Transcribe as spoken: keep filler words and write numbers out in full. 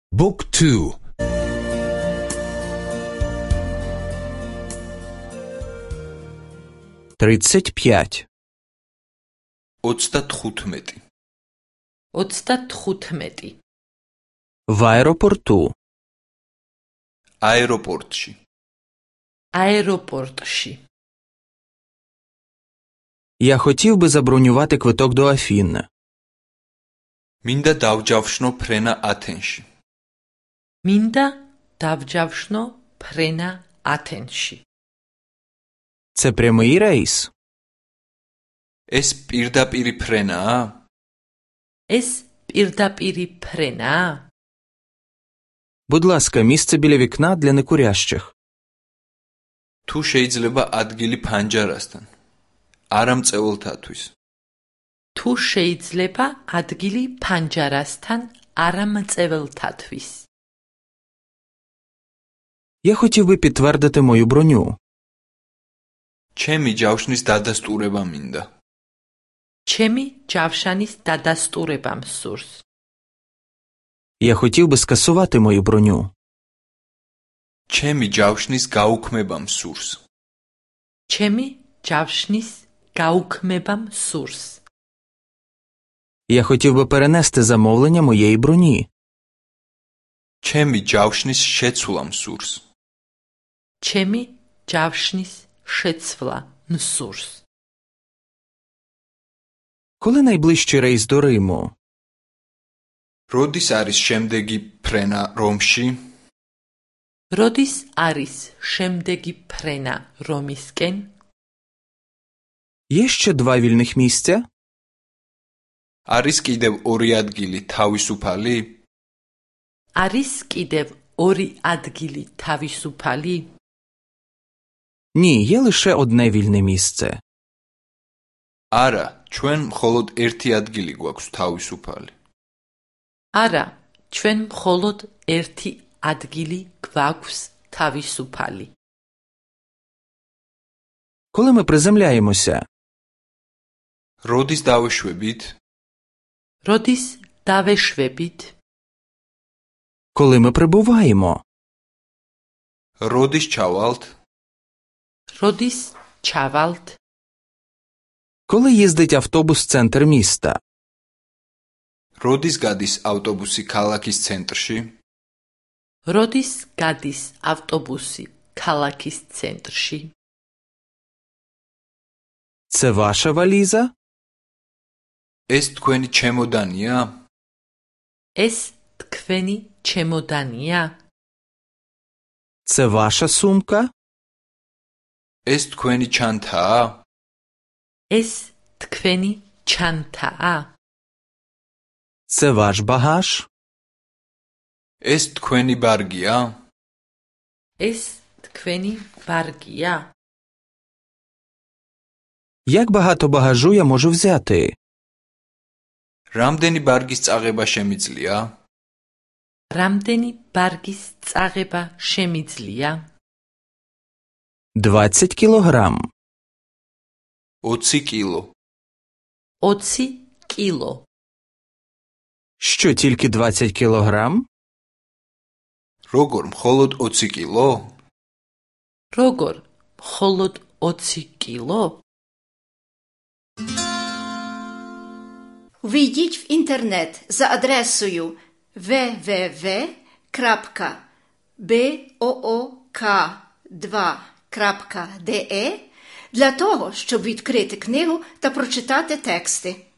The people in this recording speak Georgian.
Book two. тридцать пять. ოცდათხუთმეტი. ოცდათხუთმეტი. В аэропорту. აეროპორტში. аэропортში. Я хотів би забронювати квиток до Афін. მინდა დავჯავშნო ფრენა ათენში. მინდა დავჯავშნო ფრენა ათენში. Це прямий рейс? ეს პირდაპირი ფრენაა? ეს პირდაპირი ფრენაა? Будь ласка, місце біля вікна для некурящих. თუ შეიძლება ადგილი ფანჯარასთან. არა მწევლთათვის. თუ შეიძლება ადგილი ფანჯარასთან არამწეველთათვის. Я хотів би підтвердити мою броню. ჩემი ჯავშნის დადასტურება მინდა. ჩემი ჯავშანის დადასტურება მსურს. Я хотів би скасувати мою броню. ჩემი ჯავშნის გაუქმება მსურს. ჩემი ჯავშნის გაუქმება მსურს. Я хотів би перенести замовлення моєї броні. ჩემი ჯავშნის შეცვლა მსურს. ჩემი ჯავშნის შეცვლა მსურს. Коли найближчий рейс до Риму? როდის არის შემდეგი ფრენა რომში? როდის არის შემდეგი ფრენა რომისკენ? Є ще два вільних місця? არის კიდევ ორი ადგილი თავისუფალი? არის კიდევ ორი ადგილი თავისუფალი? Ні, є лише одне вільне місце. არა, ჩვენ მხოლოდ ერთი ადგილი გვაქვს თავისუფალი. არა, ჩვენ მხოლოდ ერთი ადგილი გვაქვს თავისუფალი. Коли ми приземляємося? როდის დავეშვებით? როდის დავეშვებით? Коли ми прибуваємо? როდის ჩავალთ? როდის ჩავალთ? Коли їздить автобус в центр міста? როდის გადის ავტობუსი ქალაქის ცენტრში? როდის გადის ავტობუსი ქალაქის ცენტრში? Це ваша валіза? ეს თქვენი ჩემოდანია? ეს თქვენი ჩემოდანია? Це ваша сумка? ეს თქვენი ჩანთაა? ეს თქვენი ჩანთაა? Це ваш багаж? ეს თქვენი ბარგია? ეს თქვენი ბარგია? Як багато багажу я можу взяти? რამდენი ბარგის წაღება შემიძლია? რამდენი ბარგის წაღება შემიძლია? двадцять кілограм. ოცი კილო. ოცი კილო. Що, тільки двадцять кілограм? როგორ, მხოლოდ ოცი კილო? როგორ, მხოლოდ ოცი კილო? Ввійдіть в інтернет за адресою double-u double-u double-u крапка book два крапка de для того, щоб відкрити книгу та прочитати тексти.